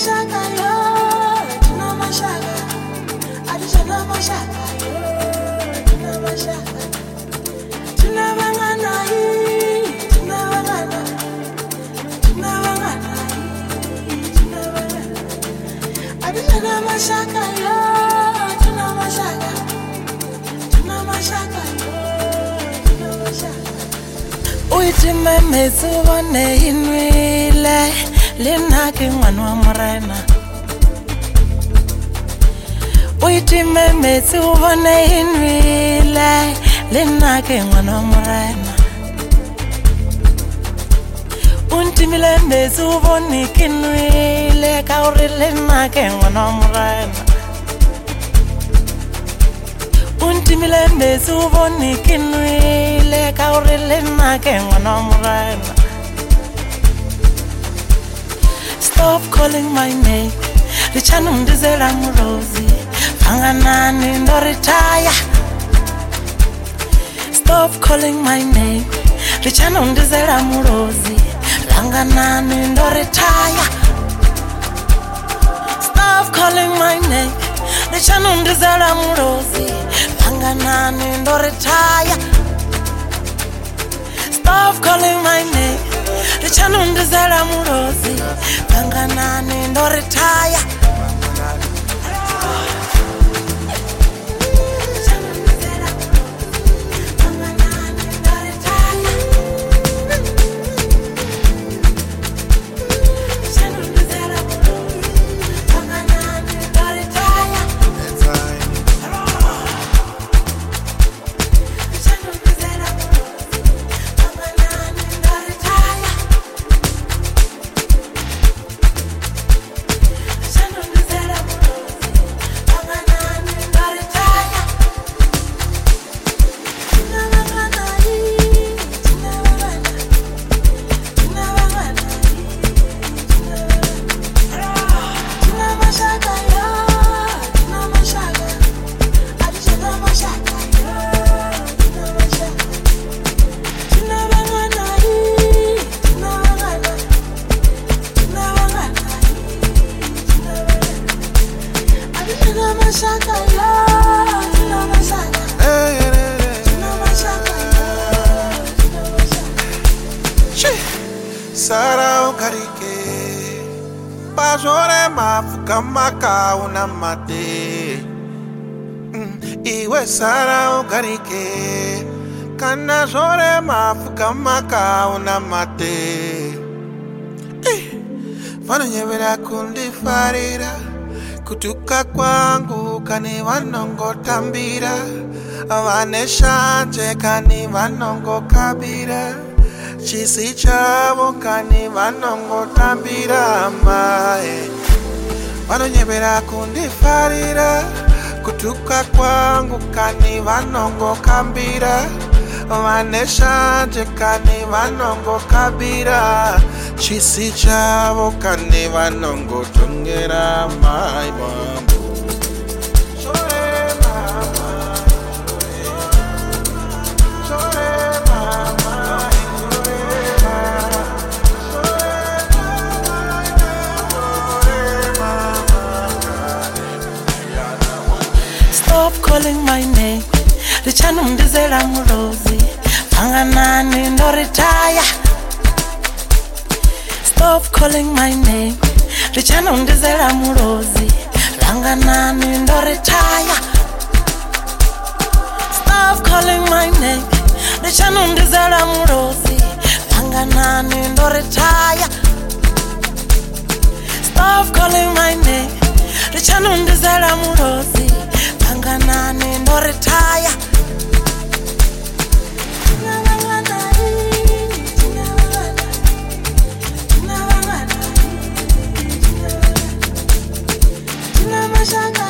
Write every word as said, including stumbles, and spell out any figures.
Uiti memetsu vone inwile linaki mwana wa morena. Uiti memetsu vone inwile linaki mwana wa morena. Untimile metsu vone kinwile kauri linaki mwana wa morena. Untimile metsu vone kinwile kauri linaki mwana wa morena. Stop calling my name, Richanum Dizela Murozi, Panganani ndo retire. Stop calling my name, Richanum Dizela Murozi, Panganani ndo retire. Stop calling my name, Richanum Dizela Murozi, Panganani ndo retire. Stop calling my name, Richanum Dizela Murozi, Panganani ndo retire. Sara ukarike Pajore mafuka maka unamate mm. Iwe Sara ukarike Kana jore mafuka maka unamate eh. Vano nyevera kundi farira Kutuka kwangu kani vanongo tambira Avane shanje kani vanongo kabira Chisi chavo kani vanongo tambira mae Vano nyevera kundi farira Kutuka kwangu kani vanongo kambira Vane shanje kani vanongo kabira Chisi chavo kani vanongo tungera mae bambu Stop calling my name, Richanum Dizela Murozi, Panganani ndo retire. Stop calling my name, Richanum Dizela Murozi, Panganani ndo retire. Stop calling my name, Richanum Dizela Murozi, Panganani ndo retire. Stop calling my name, Richanum Dizela Murozi, Panganani ndo retire. Shaka